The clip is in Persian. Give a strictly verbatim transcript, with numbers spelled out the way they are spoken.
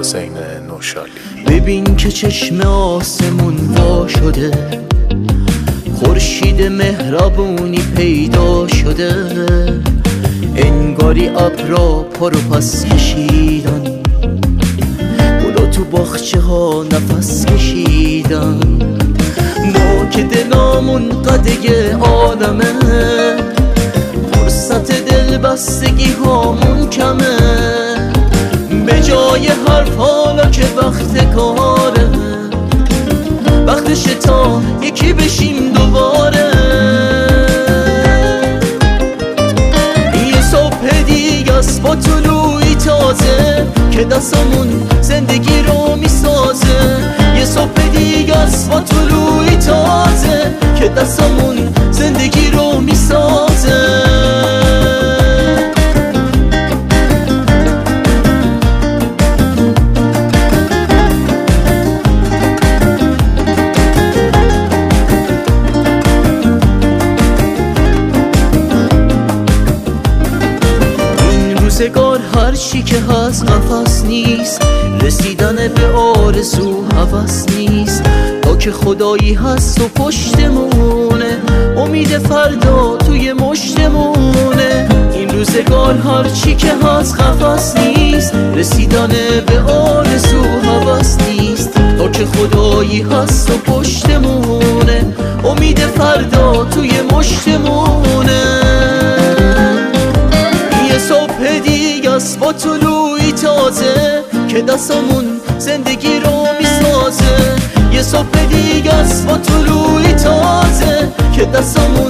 حسین نوشالی. ببین که چشم آسمون وا شده، خورشید مهربونی پیدا شده، انگاری ابرا پرو پس کشیدن، گلا تو باغچه ها نفس کشیدن. ما که دلامون قده عالمه، فرصت دل بستگی هامون کمه، به جای حرف حالا که وقت کاره، وقتش تا یکی بشیم دوباره. یه صبح دیگه است با طلوعی تازه که دستمون زندگی رو میسازه. یه صبح دیگه است با طلوعی تازه که دستمون زندگی رو میسازه. روزگار هر چی که هست قفس نیست، رسیدن به آرزو هوس نیست. تا که خدایی هست و پشتمونه، امید فردا توی مشتمونه. این روزگار هر چی که هست قفس نیست، رسیدن به آرزو هوس نیست. تا که خدایی هست و پشتمونه، امید فردا توی مشتمونه. صبح دیگه است با طلوعی تازه که دستمون زندگی رو میسازه. یه صبح دیگه است با طلوعی تازه که دستمون